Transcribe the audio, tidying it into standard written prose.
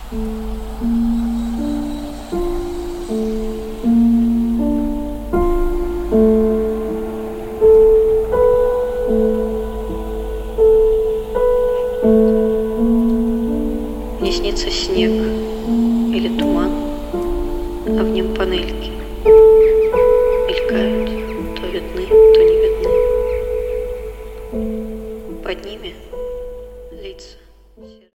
Мне снится снег или туман, а в нем панельки мелькают, то видны, то не видны. Под ними лица.